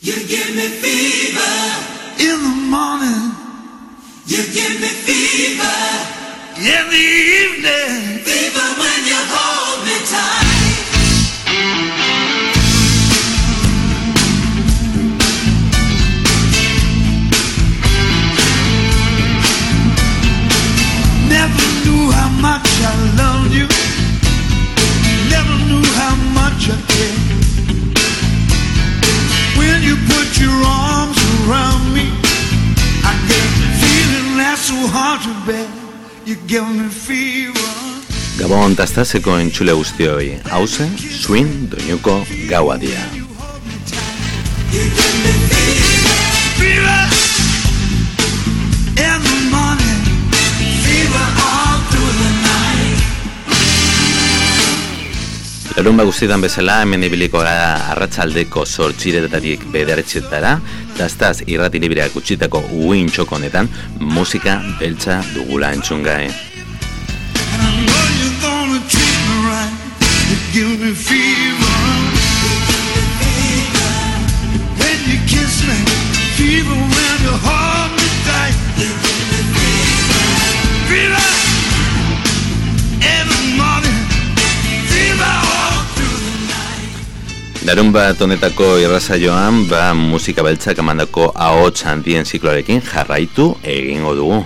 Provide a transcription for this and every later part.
You give me fever in the morning. You give me fever in the evening. Fever when you hold me tight. Never knew how much I loved you. Never knew how much I cared. When you put your arms around me, I get the feeling that's so hard to bear. You give me fever. Gabon tastazeko entzule guztioi, hauze, swing doinuko gaua dira. Larunbat guztietan bezala, hemen ibiliko gara arratsaldeko 8:00 bederatzietara, tastaz irrati libreak utzitako uin txokonetan musika beltza dugula entzungai. Larunbat honetako irratsaioan, musika beltzak emandako ahots handien zikloarekin jarraitu egingo dugu.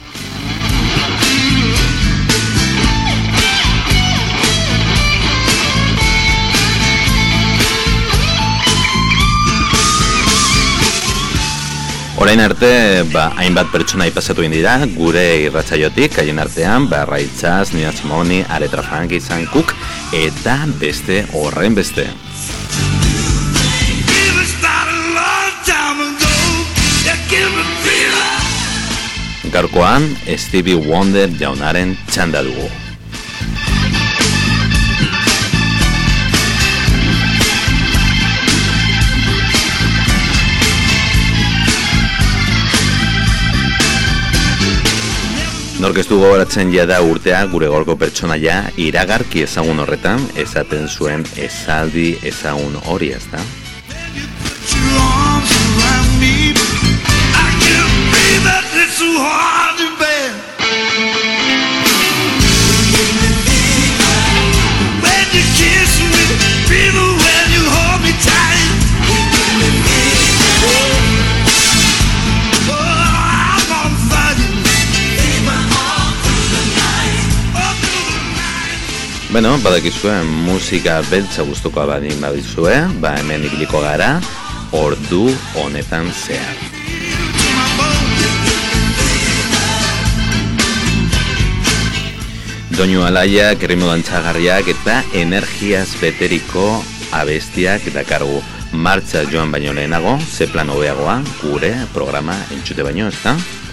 Orain arte, hainbat pertsona ipasatu dira gure irratsaiotik, haien artean, Raitzaz, Nina Simoni, Aretha Franklin, Sam Cooke eta beste horren beste. Gaurkoan, Stevie Wonder jaunaren txanda dugu. Nork ez du gogoratzen jada urtea gure gorko pertsonaia iragarki ezagun horretan esaten zuen esaldi ezagun hori, ezta? Bueno, badakizue musika beltza gustukoa badin badizue, hemen ibiliko gara ordu honetan zehar. Doinu alaiak, erritmo dantzagarriak eta energiaz beteriko abestiak dakargu. Martxa joan baino lehenago, ze plan hobeagoa gure programa entzute baino, ezta?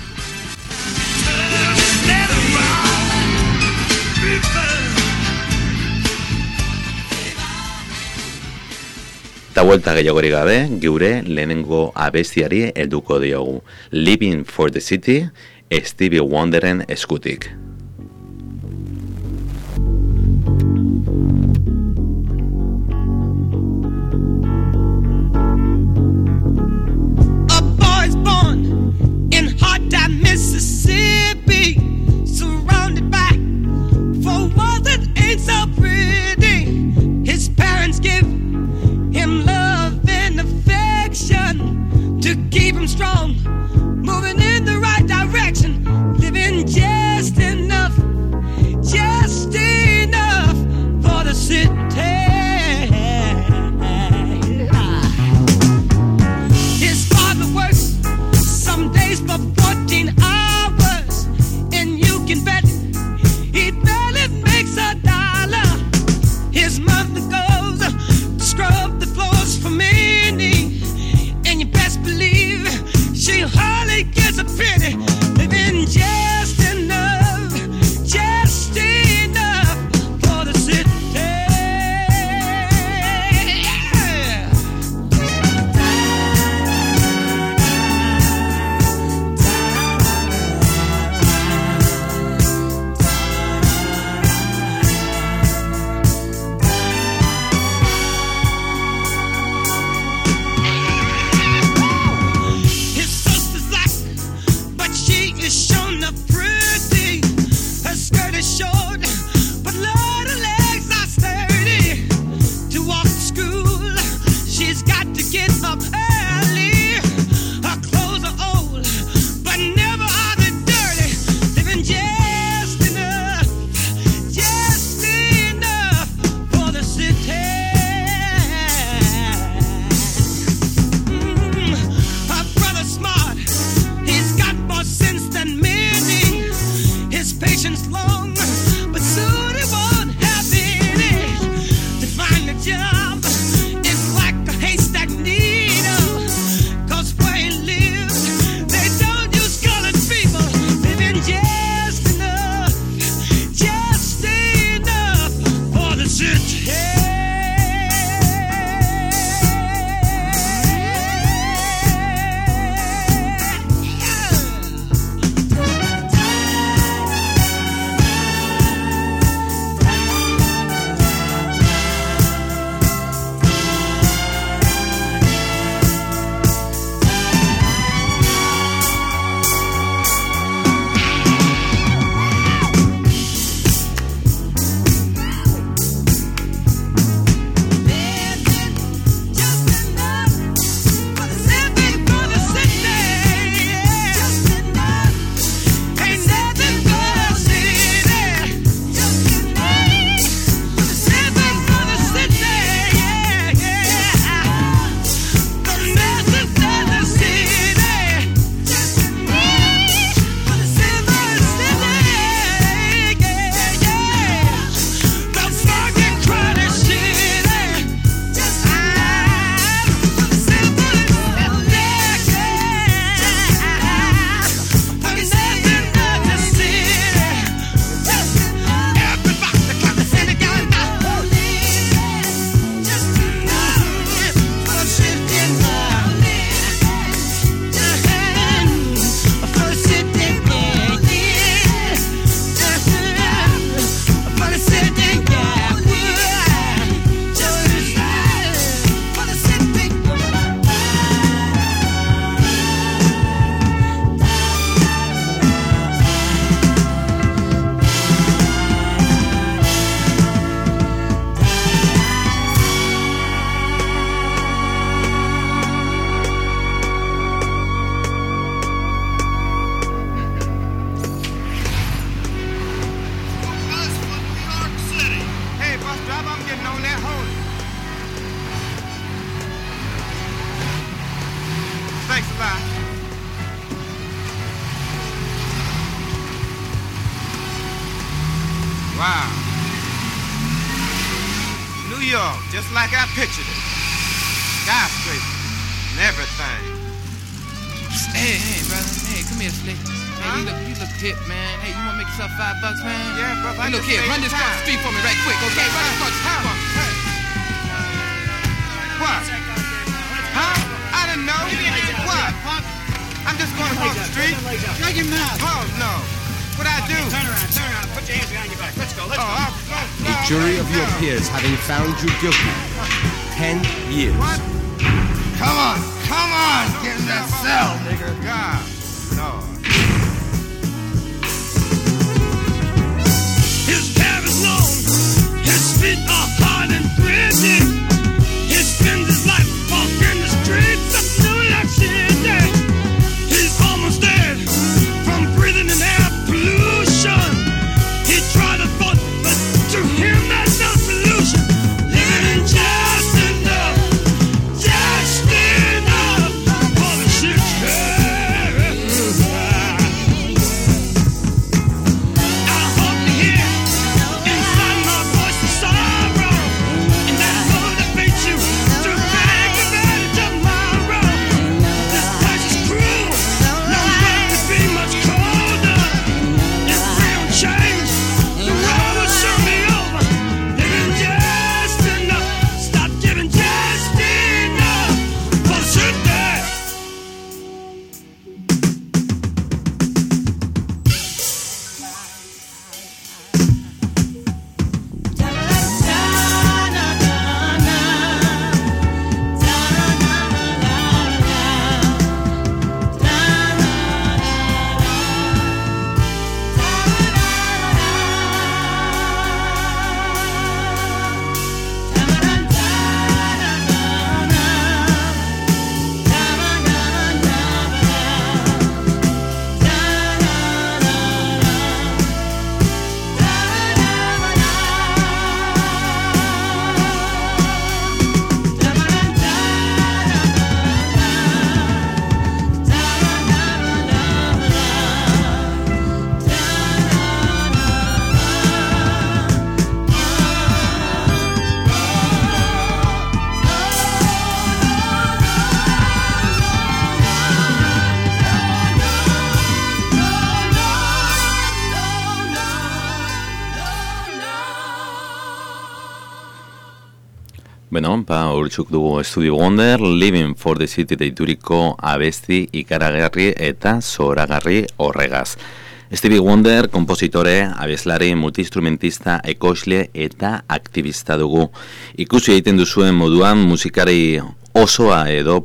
Eta vuelta gehiagorik gabe, geure lehenengo abestiari helduko diogu. Living for the City, Stevie Wonderen eskutik. A boy's born in hot time, Mississippi, surrounded by four walls that ain't so pretty. His parents give him love and affection to keep him strong, moving in the right direction, living just in bus driver, I'm getting on that holy. Thanks a lot. Wow. New York, just like I pictured it. Skyscrapers and everything. Hey, brother. Hey, come here, Slick. Hey, you look hip, man. Hey, you wanna make yourself $5, man? Yeah, brother. Hey, look here, run this across the street for me right quick, okay? Run this across the street for me. Hey. What? Huh? I didn't know. What? I'm just going across the street. Shut your mouth. Oh, no. What'd I do? Turn around. Put your hands behind your back. Let's go. A jury of your peers having found you guilty. 10 years. What? Come on, get in that cell, nigga. God, Lord. His hair is long, his feet are hard and gritty. He spends his life walking the streets of New York City. He's almost dead from breathing in air pollution. He tried to thought, but to him that's no solution. Living just enough for the shit. Beno, hortzuk dugu Stevie Wonder, Living for the City deituriko abesti ikaragarri eta zoragarri horregaz. Stevie Wonder, kompositore, abeslari, multiinstrumentista, ekoizle eta aktivista dugu. Ikusi egiten duzuen moduan musikari osoa edo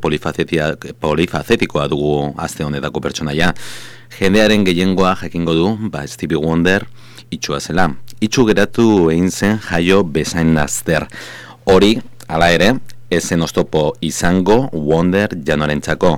polifazetikoa dugu aste honetako pertsonaia. Jendearen gehiengoa jakingo du, Stevie Wonder itxua zela. Itxu geratu egin zen jaio bezain laster. Hori, hala ere, ezen oztopo izango Wonder janorentzako.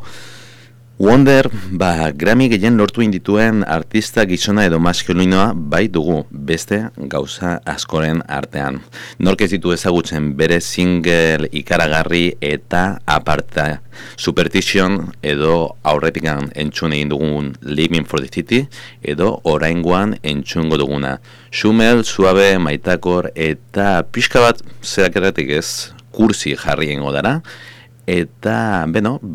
Wonder, Grammy gehien lortu indituen artista gizona edo maskulinoa bai dugu, beste gauza askoren artean. Nork ez ditu ezagutzen bere single ikaragarri eta aparta. Superstition edo aurretikan entzun egin dugun Living for the City edo oraingoan entzungo duguna. Xumel, suabe, maitakor eta pixka bat zerakerretik ez kursi jarri egingo dara. Eta,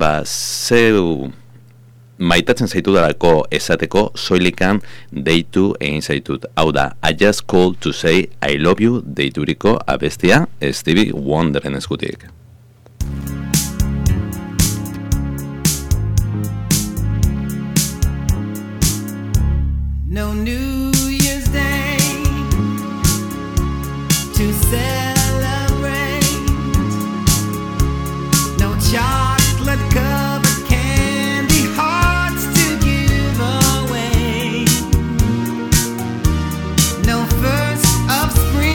zeu maitatzen zaitudarako esateko soilikan deitu egin zaitut. Hau da, I just called to say I love you deituriko abestia Stevie Wonderen eskutik. No New Year's Day to celebrate. No chocolate covered candy hearts to give away. No first of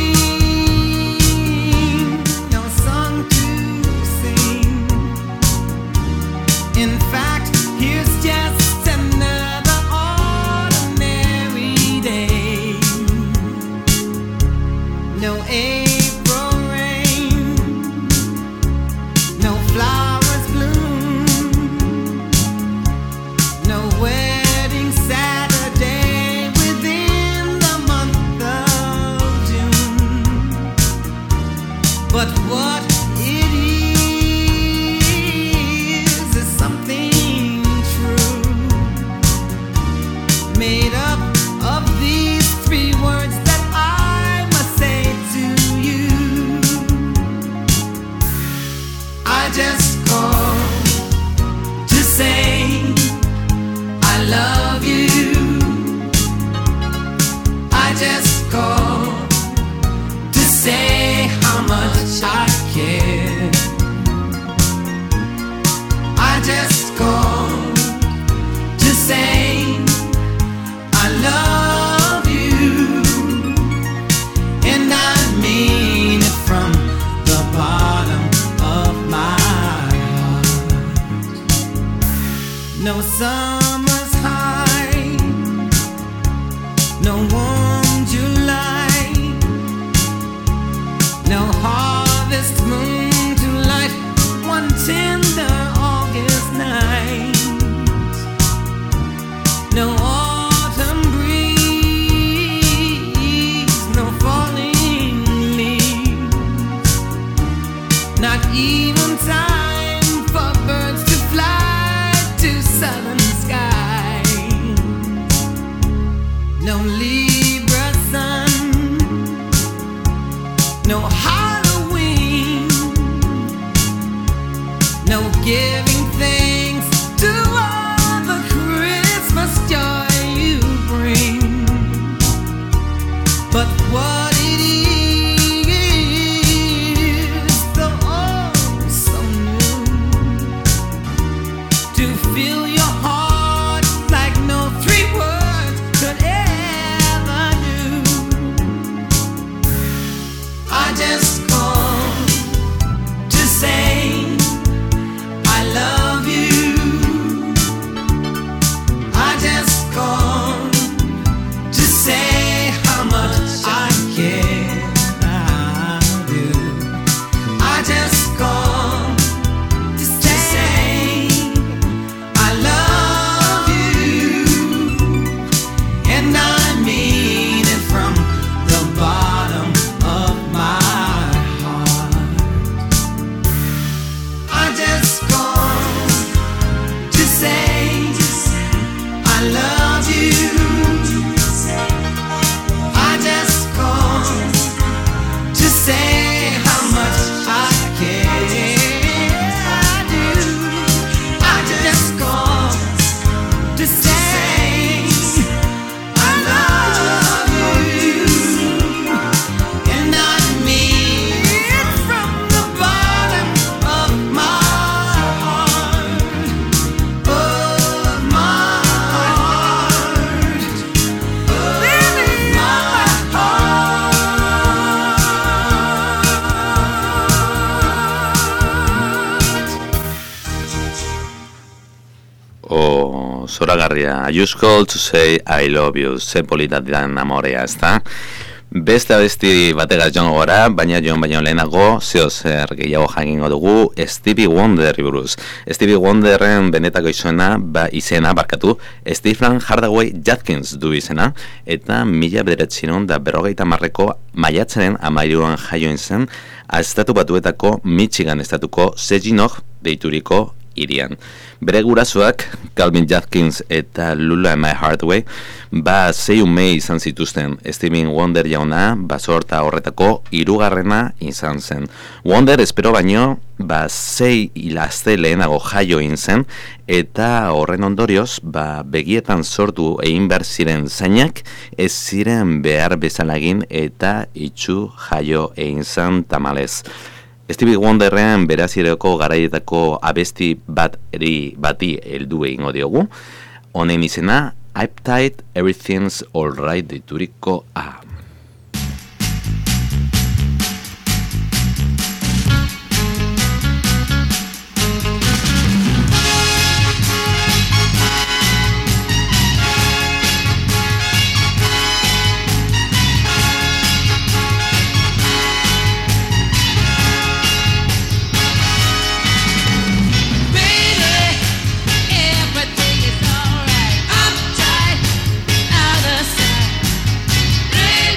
spring, no song to sing. In fact, here's just another ordinary But what it is something true, made up of these three words that I must say to you. I just called to say I love you. I just called to say how much I care. I just called to say I love you, and I mean it from the bottom of my heart. No summer's high, no warm July, no harvest moon to light one tender August night, no autumn breeze, no falling leaves, not even time for birds to fly to southern skies, no Libra sun, no Halloween, no giving thanks to all the Christmas joy you bring. But what it is, the oh so new, to fill your heart like no three words could ever do. I just called to say I love you. I just called to say how much I care. I do. I just called to say I love you, and I mean it from the bottom of my heart. I just called to say I love you. I just called to say how much I care. I do. I just called to say I love you, and I mean it from the bottom of my heart, of my heart, baby, my heart. O zoragarria, I just called to say I love you, ze polita didan amorea, ezta? Beste abesti bategaz joango gara, baina joan baino lehenago, zeo zer gehiago jakingo dugu Stevie Wonderri buruz. Stevie Wonderren benetako izena barkatu, Stephen Hardaway Judkins du izena, eta 1950ko maiatzaren 13an jaio zen, estatu batuetako Michigan estatuko Saginaw deituriko hirian. Bere gurasoak, Calvin Judkins eta Lula Mae Hardaway, sei ume izan zituzten. Stevie Wonder jauna, sorta horretako hirugarrena izan zen. Wonder espero baino, 6 hilazte lehenago jaio zen, eta horren ondorioz, begietan sortu egin behar ziren zainak, ez ziren behar bezalagin eta itxu jaio egin zen tamalez. Stevie Wonderren berazireko garaietako abesti bati heldu egingo diogu. Honen izena, Uptight Everything's Alright deituriko A. Everything is alright. Uptight, out of sight.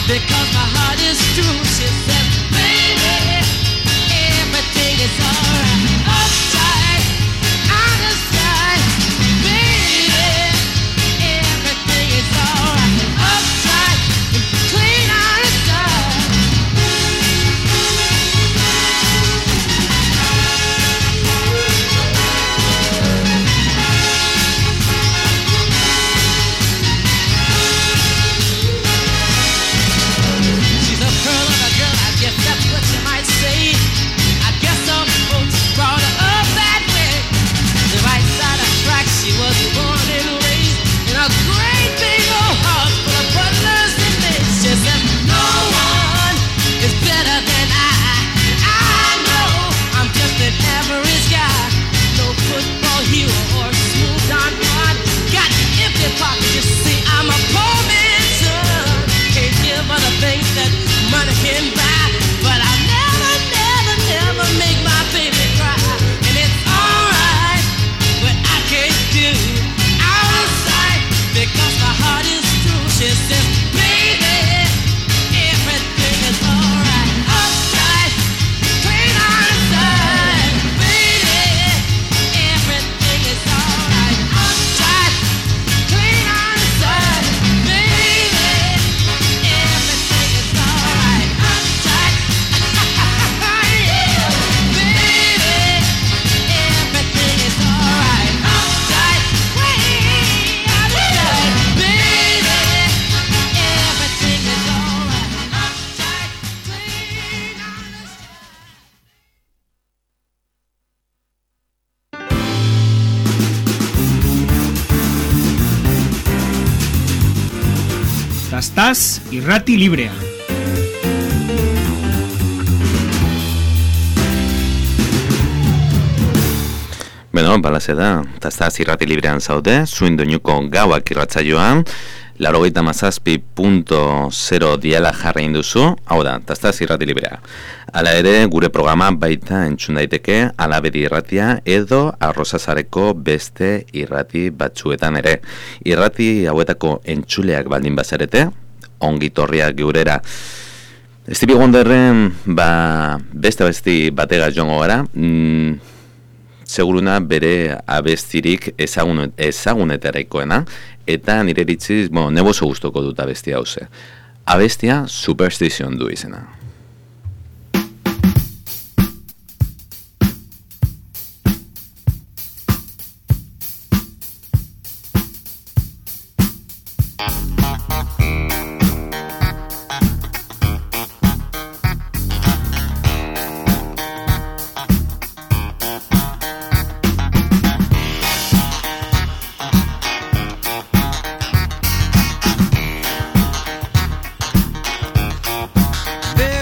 because my heart is true. She said, baby, everything is alright. Upside, out of sight, baby, everything is alright. Upside, clean out of sight. She's a pearl of a girl, I guess that's what you might say. I guess some folks brought her up that way. The right side of track, she was born and raised in a great big old house full of butlers and maids. She said, no one is better than I know I'm just an average guy. No football hero or smooth Don Juan. Got empty pockets, you see, I'm a poor man's son. Can't give her the things that money can buy, but I'll never, never, never make my baby cry. And it's alright what I can't do out of sight because my heart is true. She says, baby, everything is alright. Upside, clean out of sight, baby, everything is alright. Upside, clean out of sight, baby, everything is alright. Upside, yeah, baby, everything is alright. Upside, way out of sight, baby, everything is alright. Upside, clean out of sight. Tastaz irrati librea. Beno, balaze da, Tastaz irrati librean zaude, zuin doinuko gauak irratzaioan, 87.0 diala jarri induzu, hau da, Tastaz irrati librea. Hala ere, gure programa baita entzun daiteke Alabedi irratia edo Arrozazareko beste irrati batzuetan ere. Irrati hauetako entzuleak baldin bazarete, ongi torriak geurera. Stevie Wonderren beste batega joango gara, seguruna bere abestirik ezagunetaraikoena, eta nire iritziz, nebo oso gustoko dut abestia hauze. Abestia Superstition du izena. There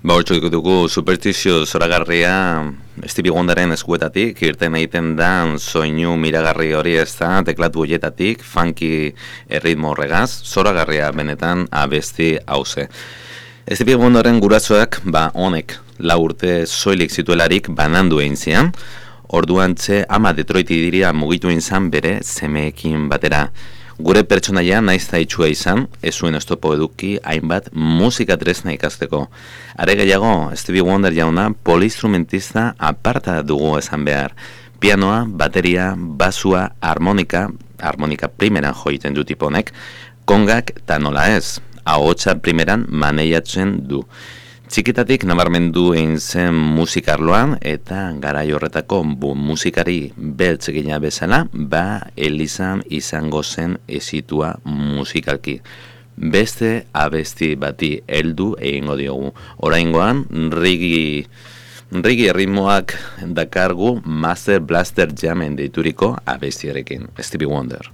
Hortzuko dugu superstizio zoragarria Stevie Wonderen eskuetatik, irten egiten da soinu miragarri hori ez da, teklatu horietatik, funky erritmo horregaz, zoragarria benetan abesti hauze. Stevie Wonderen gurasoak, honek, 4 urte soilik zituelarik banandu egin zian, orduan ama Detroiti diria mugitu izan bere semeekin batera. Gure pertsonaia naizta itxua izan, ez zuen estopo eduki hainbat musika tresna ikasteko. Are gehiago, Stevie Wonder jauna poliinstrumentista aparta dugu esan behar. Pianoa, bateria, basua, harmonika primeran joiten du tiponek, kongak eta nola ez, ahotsa primeran maneiatzen du. Txikitatik nabarmendu egin zen musikarloan eta garai horretako musikari beltz egina bezala, Elizan izango zen esitua musikalki. Beste abesti bati heldu egingo diogu. Oraingoan, reggae erritmoak dakargu Master Blaster Jamen deituriko abestiarekin. Stevie Wonder.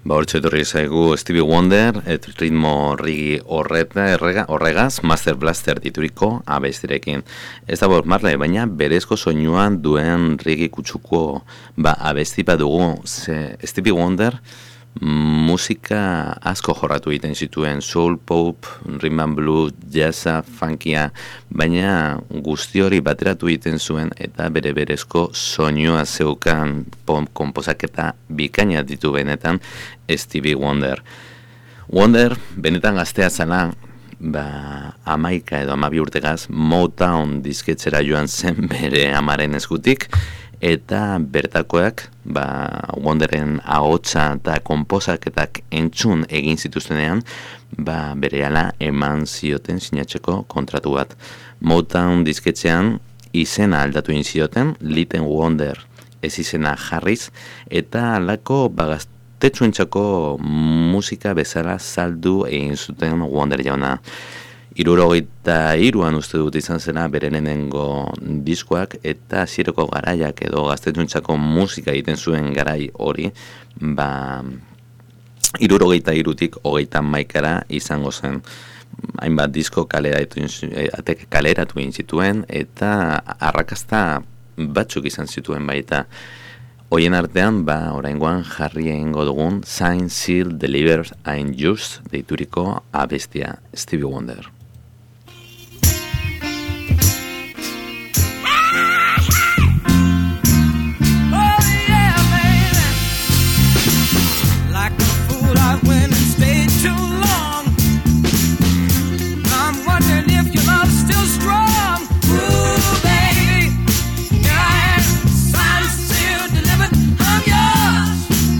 Hortxe etorri zaigu Stevie Wonder, ritmo rigi horregaz, Master Blaster dituriko abestirekin. Ez da Bob Marley, baina berezko soinuan duen rigi kutsuko abesti bat dugu. Stevie Wonder musika asko jorratu egiten zituen, soul, pop, rhythm and blues, jazza, funkia, baina guzti hori bateratu egiten zuen eta bere berezko soinua zeukan konposaketa bikaina ditu benetan Stevie Wonder. Wonder benetan gaztea zela, 11 edo 12 urtegaz Motown disketzera joan zen bere amaren eskutik, eta bertakoak Wonderen ahotsa eta konposaketak entzun egin zituztenean berehala eman zioten sinatzeko kontratu bat. Motown disketxean izena aldatu egin zioten, Little Wonder ez izena jarriz, eta alako gaztetxoentzako musika bezala saldu egin zuten Wonder jauna. 73an uste dut izan zela bere lehenengo diskoak, eta hasierako garaiak edo gaztetxoentzako musika egiten zuen garai hori 73tik 31 izango zen. Hainbat disko kaleratu egin zituen eta arrakasta batzuk izan zituen baita. Hoien artean, oraingoan jarri egingo dugun Sign, Seal, Delivered and Used deituriko abestia Stevie Wonder. I went and stayed too long. I'm wondering if your love's still strong. Ooh, baby, here I am, signed, sealed, delivered, I'm yours.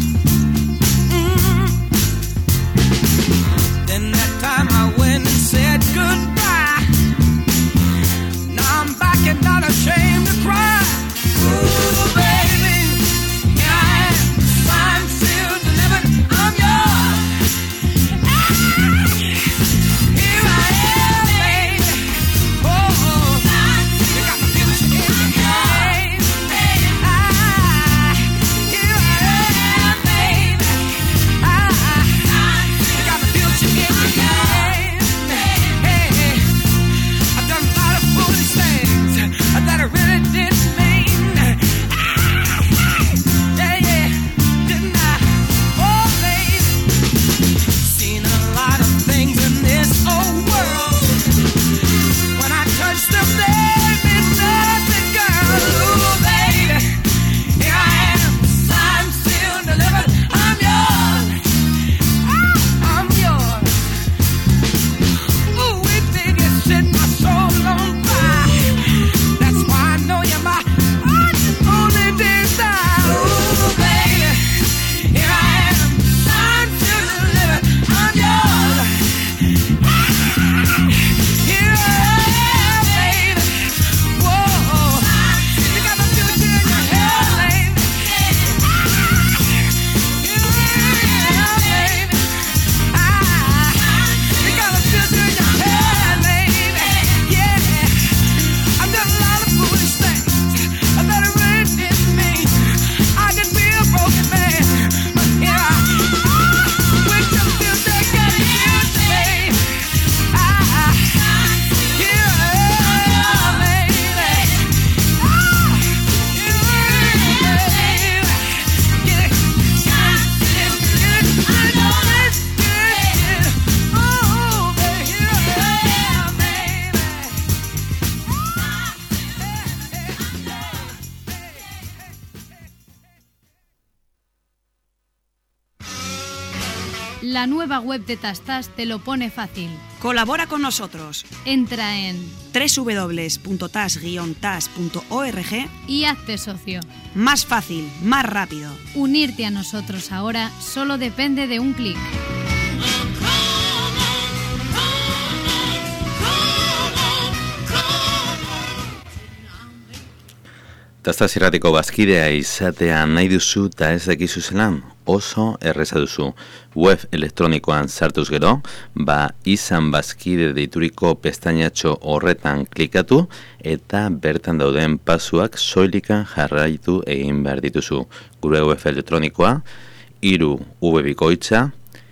Then that time I went and said goodbye. Now I'm back and not ashamed to cry. Ooh, baby, here I am, signed, sealed, delivered, I'm yours. La nueva web de Tastas te lo pone fácil. Colabora con nosotros. Entra en www.tas-tas.org y hazte socio. Más fácil, más rápido. Unirte a nosotros ahora solo depende de un clic. Tastas irratiko bazkidea izatea nahi duzu eta ez dakizu zelan, oso erreza duzu. Web elektronikoan sartuz gero, izan bazkide deituriko pestainatxo horretan klikatu eta bertan dauden pasuak soilikan jarraitu egin behar dituzu. Gure web elektronikoa 3v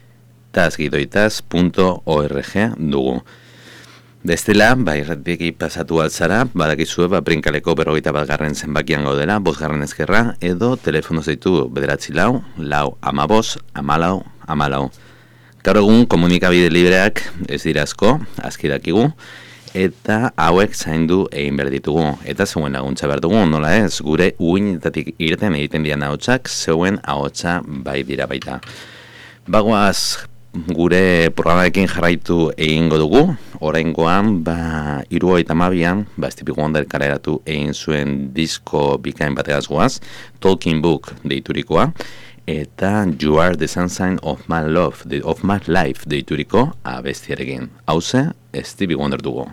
tasgidoitaz.org dugu. Bestela, irratitik pasatu altzara, badakizue, prinkaleko 41 zenbakian gaudela, 5. ezkerra, edo telefono zeitu 9 4 4 15 14. Gaur egun komunikabide libreak ez dira asko, aski dakigu, eta hauek zaindu egin behar ditugu. Eta zeuen laguntza behar dugu, nola ez, gure uinetatik irten egiten dian ahotsak, zeuen ahotsa bai dira baita. Bagoaz, gure programarekin jarraitu egingo dugu, oraingoan, 72an, Stevie Wonder kaleratu egin zuen disko bikain bategaz goaz, Talking Book deiturikoa, eta You Are the Sunshine of My Life deituriko abestiarekin. Hauze, Stevie Wonder dugu.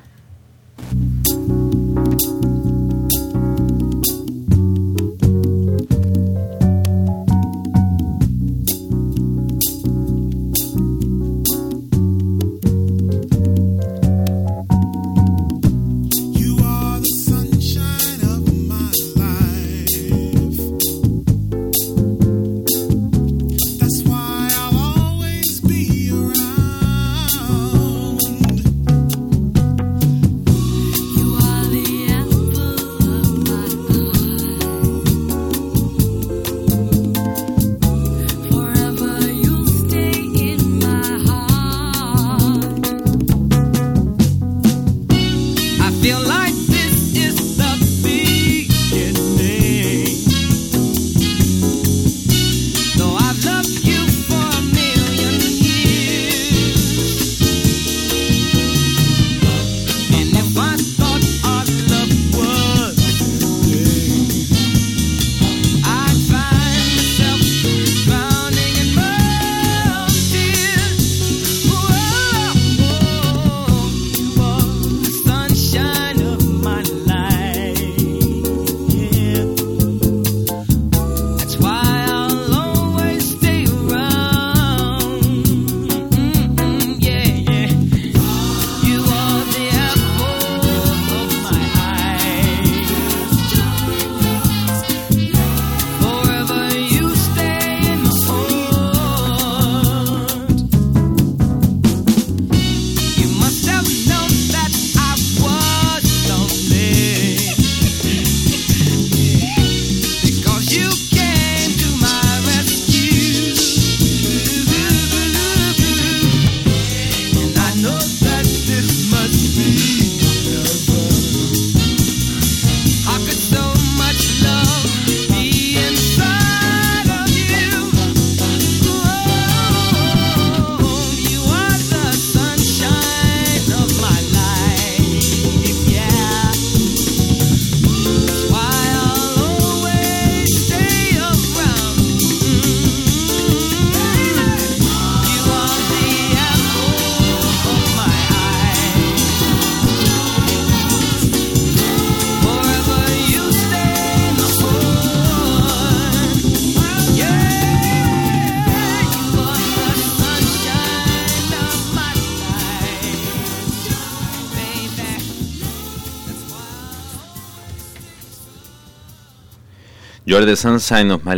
You Are the Sunshine of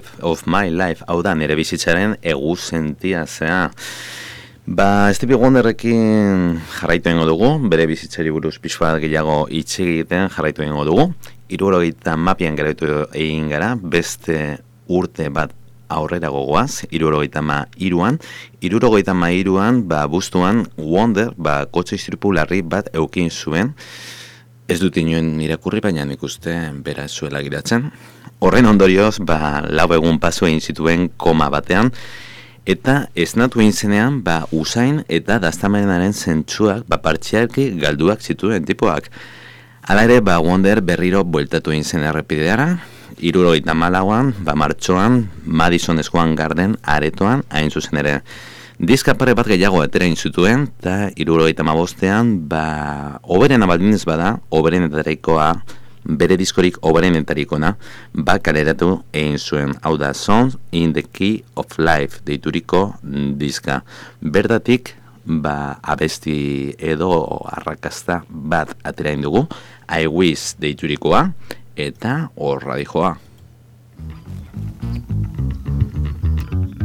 My Life, hau da, nire bizitzaren egusentia zea. Stevie Wonderrekin jarraitu egingo dugu, bere bizitzari buruz pixu bat gehiago hitz egiten jarraitu egingo dugu. 72an garaitu egin gara, beste urte bat aurrera gogoaz, 73an. 73an, bustuan Wonder, kotxe istripu larri bat eukin zuen. Ez dut inoen irakurri, baina nik uste bera zuela giratzen. Horren ondorioz, 4 egun paso egin zituen koma batean, eta esnatu egin zenean, usain eta dastamenaren zentsuak, partzialki galduak zituen tipoak. Hala ere, Wonder berriro bueltatu egin zen errepideara, 74an, martxoan, Madison Square Garden aretoan, hain zuzen ere. Diska pare bat gehiago atera egin zituen, eta 75an, oberena baldinez bada, oberenetarikoa, bere diskorik oberenetarikona, kaleratu egin zuen, hau da Songs in the Key of Life deituriko diska. Bertatik, abesti edo arrakasta bat atera egin dugu, I Wish deiturikoa, eta horra dijoa.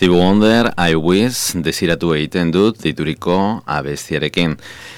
Stevie Wonder, I Wish, desiratu egiten dut dituriko abestiarekin.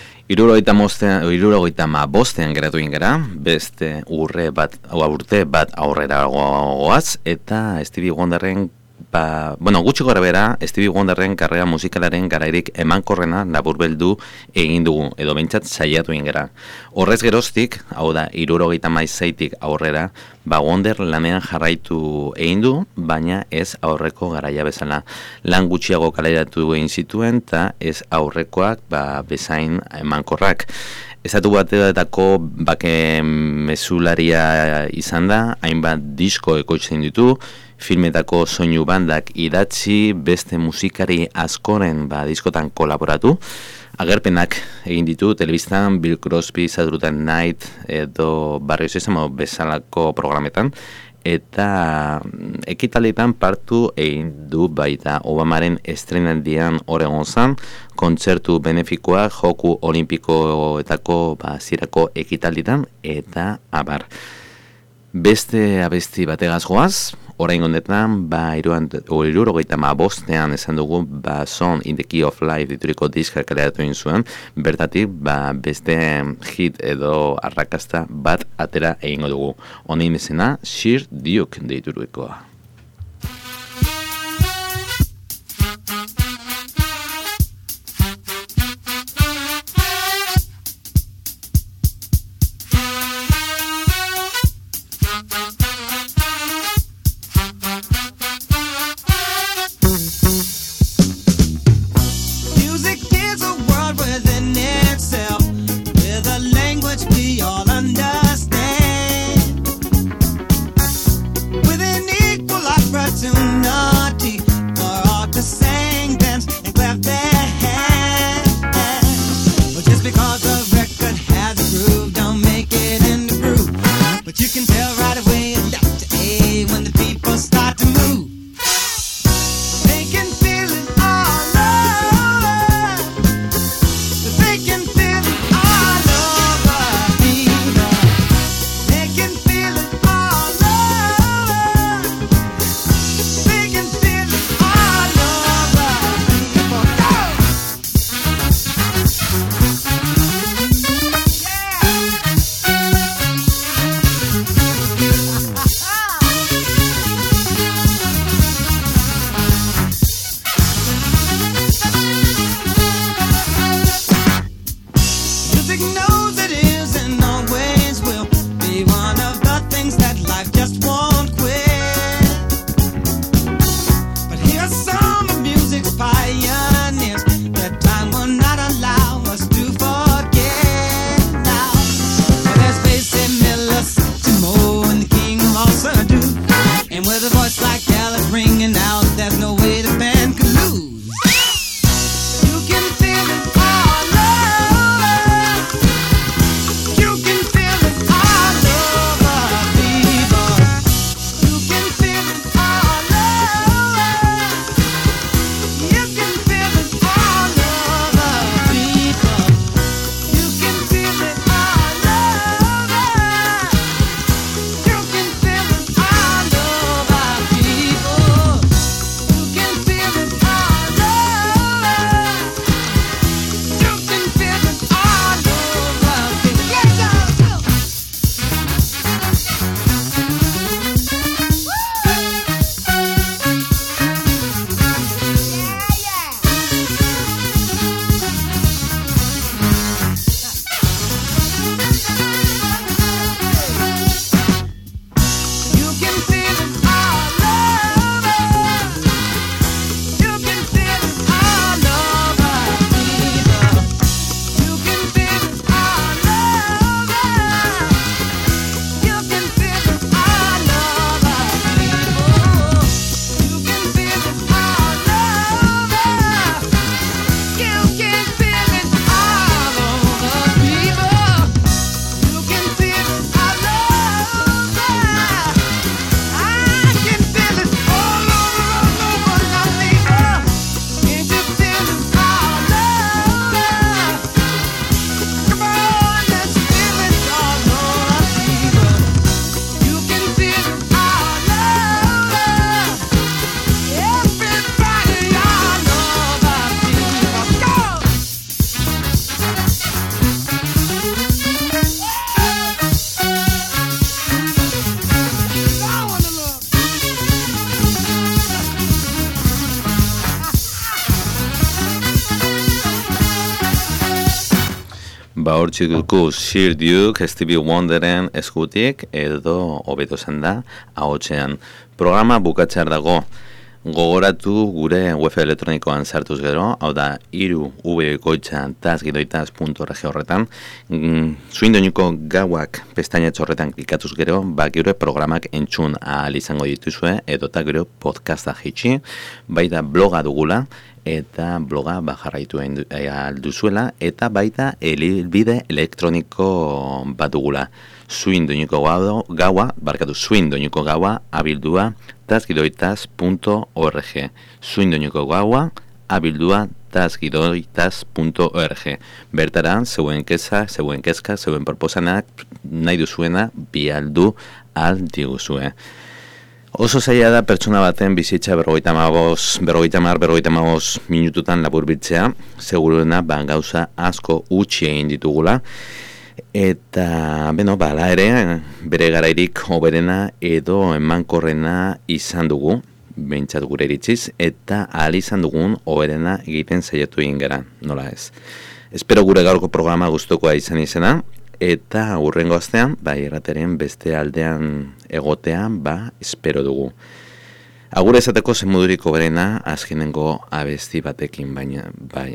75 geratu ingera, beste urte bat aurrera goaz, eta Stevie Wonderren gutxi gora bera, Stevie Wonderren karrera musikalaren garairik emankorrena laburbeldu egin dugu, edo behintzat saiatu ingera. Horrez geroztik, hau da, 76tik aurrera, Wonder lanean jarraitu egin du, baina ez aurreko garaia bezala. Lan gutxiago kaleratu egin zituen, eta ez aurrekoak bezain emankorrak. Estatu Batuetako bake mezularia izan da, hainbat disko ekoitzen ditu, filmetako soinu bandak idatzi, beste musikari askoren diskotan kolaboratu. Agerpenak egin ditu, telebistan, Bill Crosby, Saturday Night edo Barrio Sesamo bezalako programetan, eta ekitaletan partu egin du baita Obamaren estrenaldian Oregon zan, kontzertu benefikoak Joku Olimpikoetako zirako ekitalditan, eta abar. Beste abesti bategaz goaz, orain gondetan, 75ean esan dugu, Song in the Key of Life dituriko diska kaleratu egin zuen, bertatik, beste hit edo arrakasta bat atera egingo dugu. Honein izena, Sir Duke deiturikoa. Ba hortzik dugu Sir Duke, Stevie Wonderen eskutik, edo hobeto zen da, ahotsean. Programa bukatzear dago. Gogoratu gure web elektronikoan sartuz gero, hau da, 3v-tazgidoitaz.org horretan, Suindoinuko gauak pestainatxo horretan klikatuz gero, gure programak entzun ahal izango dituzue, edota gero podcasta jitsi, baita bloga dugula, eta bloga jarraitu alduzuela, eta baita helbide elektroniko bat dugula. Suindoinuko gaua abildua tazgidoitaz.org. Suindoinuko gaua abildua tazgidoitaz.org. Bertaran, zeuen kezka, zeuen proposanak, nahi duzuena, bialdu aldiguzue. Oso zaila da pertsona baten bizitza 50 minututan laburbiltzea, seguruena gauza asko utzi egin ditugula, eta hala ere, bere garairik hoberena edo emankorrena izan dugu, behintzat gure iritziz, eta ahal izan dugun hoberena egiten saiatu egin gara, nola ez. Espero gure gaurko programa gustukoa izena, eta hurrengo astean, irrateren beste aldean egotean, espero dugu. Agur esateko zenmuduriko berena azkenengo abesti batekin baino,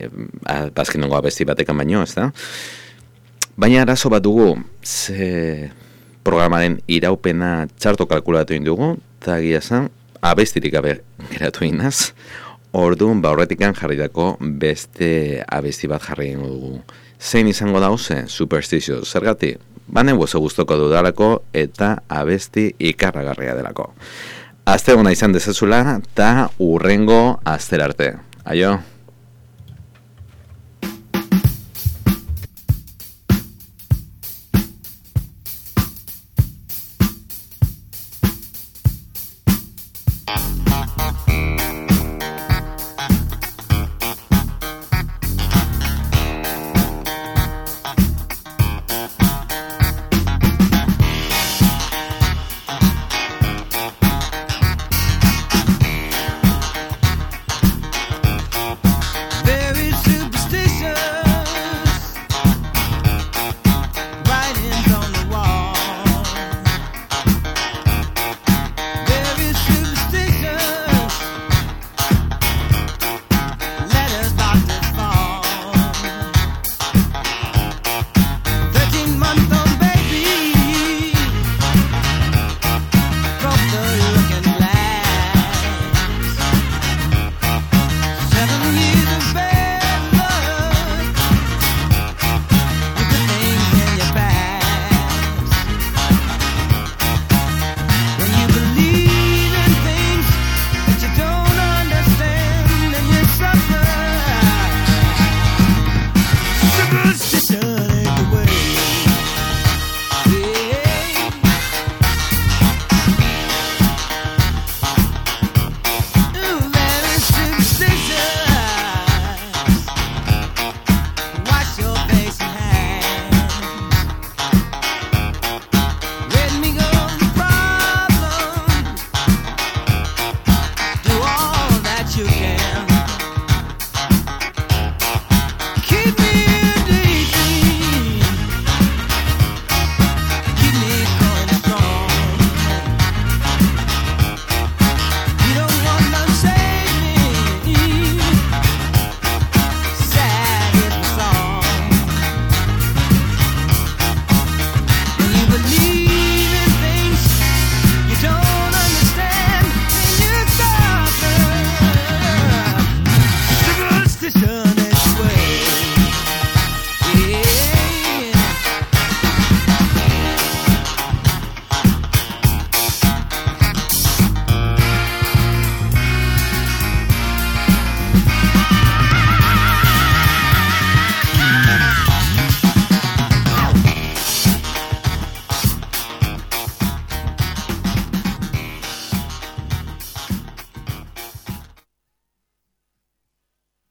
ez da? Baina arazo bat dugu, ze programaren iraupena txarto kalkulatu egin dugu, eta egia zen, abestirik gabe geratu inaz, orduan horretikan jarritako beste abesti bat jarri egin dugu. Zein izango dauze, Superstitious, zergatik? Banen oso gustoko dudalako eta abesti ikarragarria delako. Aste ona izan dezazula eta hurrengo aster arte. Aio!